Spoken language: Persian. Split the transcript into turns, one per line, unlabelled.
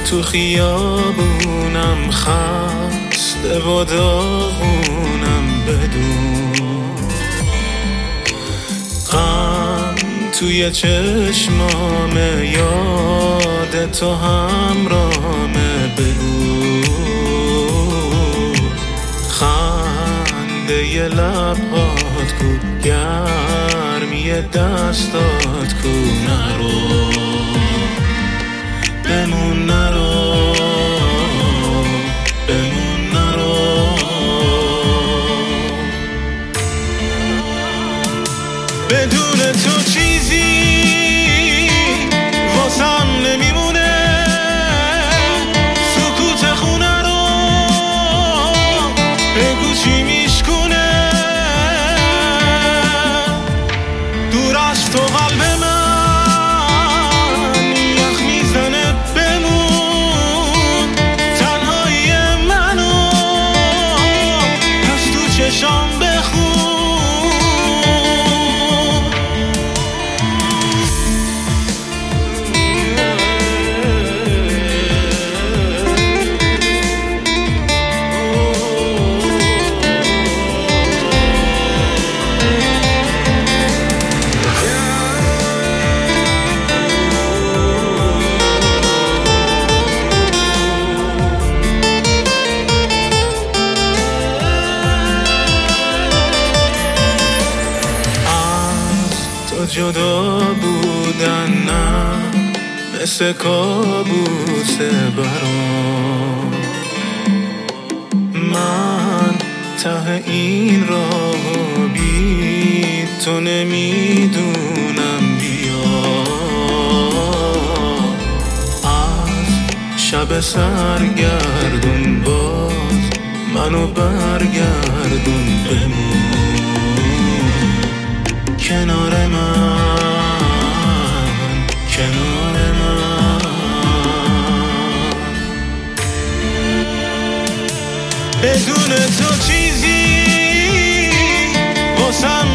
تو خیابونم خسته و داغونم بدون غم توی چشمامه یاد تو همرامه بگو خنده ی لبهات کو گرمی دستات کو نرو بمون نرو بمون نرو بدون تو چیزی واسم نمیمونه سکوت خونه رو بگو چی میشکونه دور از تو قلب من یخ میزنه بمون تنهایی منو از تو چشام بخون جدا بودن نه مثل کابوسه برام من ته این راه بی تو نمیدونم بیا از شب سرگردون باز منو برگردون بمون کنار من کنار من بدون تو چیزی واسم